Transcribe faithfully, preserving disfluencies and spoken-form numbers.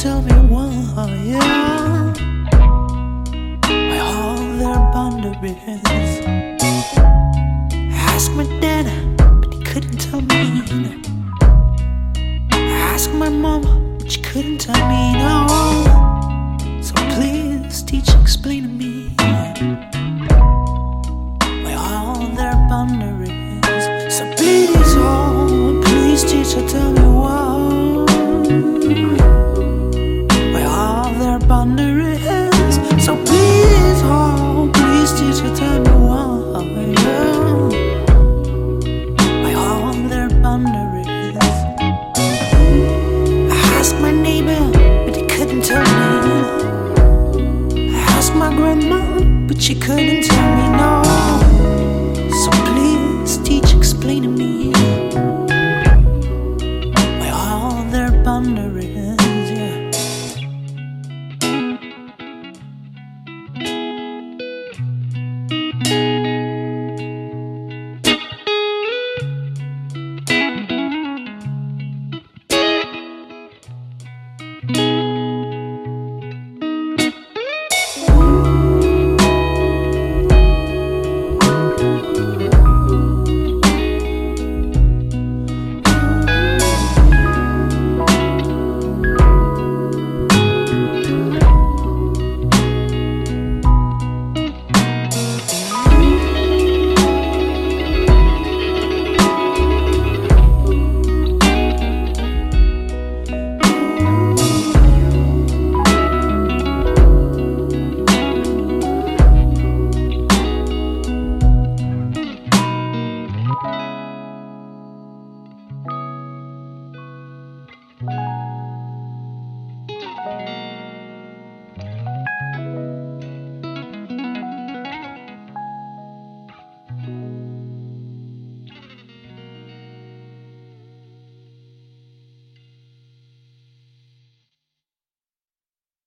tell me why, yeah. Why all their boundaries. Ask my dad, but he couldn't tell me. Ask my mom, but she couldn't tell me, no. So please, teacher, explain to me why all their boundaries. So please, oh, please, teacher, tell me why. Why all their boundaries. So please, oh, please, teacher, tell me why. Why all their boundaries. I asked my neighbor, but he couldn't tell me. I asked my grandma, but she couldn't tell me, no. So please, teacher, explain to me why all their boundaries, yeah.